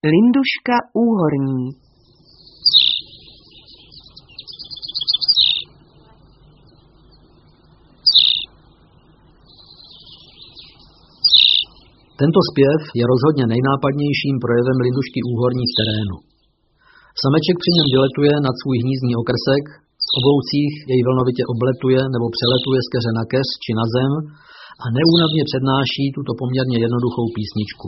Linduška úhorní. Tento zpěv je rozhodně nejnápadnějším projevem lindušky úhorní v terénu. Sameček při něm vyletuje nad svůj hnízdní okrsek, v obloucích jej vlnovitě obletuje nebo přeletuje z keře na keř či na zem a neúnavně přednáší tuto poměrně jednoduchou písničku.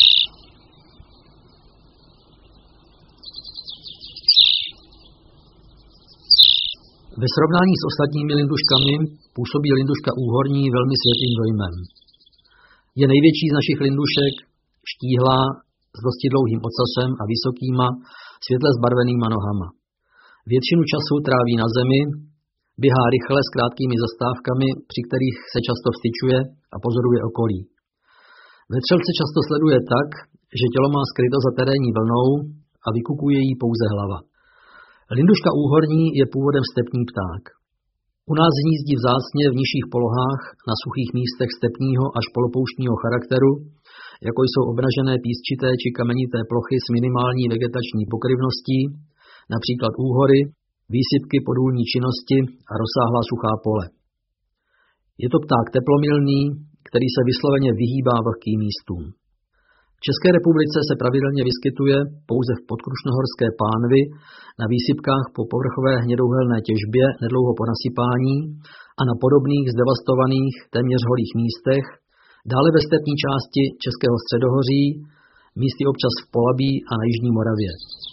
Ve srovnání s ostatními linduškami působí linduška úhorní velmi světlým dojmem. Je největší z našich lindušek, štíhlá, s dosti dlouhým ocasem a vysokýma, světle zbarvenýma nohama. Většinu času tráví na zemi, běhá rychle s krátkými zastávkami, při kterých se často vstyčuje a pozoruje okolí. Vetřelce často sleduje tak, že tělo má skryto za terénní vlnou a vykukuje jí pouze hlava. Linduška úhorní je původem stepní pták. U nás hnízdí vzácně v nižších polohách na suchých místech stepního až polopouštního charakteru, jako jsou obnažené písčité či kamenité plochy s minimální vegetační pokryvností, například úhory, výsypky podůlní činnosti a rozsáhlá suchá pole. Je to pták teplomilný, který se vysloveně vyhýbá vlhkým místům. V České republice se pravidelně vyskytuje pouze v podkrušnohorské pánvi, na výsypkách po povrchové hnědouhelné těžbě nedlouho po nasypání a na podobných zdevastovaných, téměř holých místech, dále ve stepní části Českého středohoří, místy občas v Polabí a na jižní Moravě.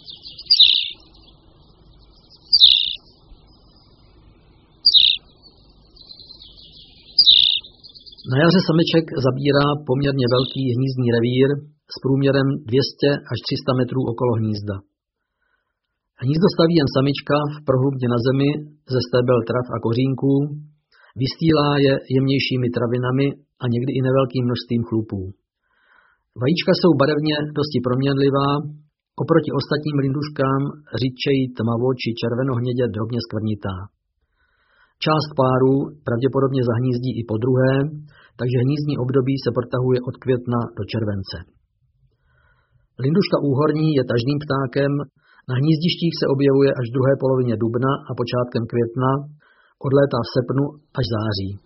Na jaře sameček zabírá poměrně velký hnízdní revír s průměrem 200 až 300 metrů okolo hnízda. Hnízdo staví jen samička v prohlubně na zemi ze stébel trav a kořínků, vystýlá je jemnějšími travinami a někdy i nevelkým množstvím chlupů. Vajíčka jsou barevně dosti proměnlivá, oproti ostatním linduškám řidčeji tmavo či červenohnědě drobně skvrnitá. Část párů pravděpodobně zahnízdí i podruhé, takže hnízdní období se protahuje od května do července. Linduška úhorní je tažným ptákem, na hnízdištích se objevuje až v druhé polovině dubna a počátkem května, odlétá v srpnu až září.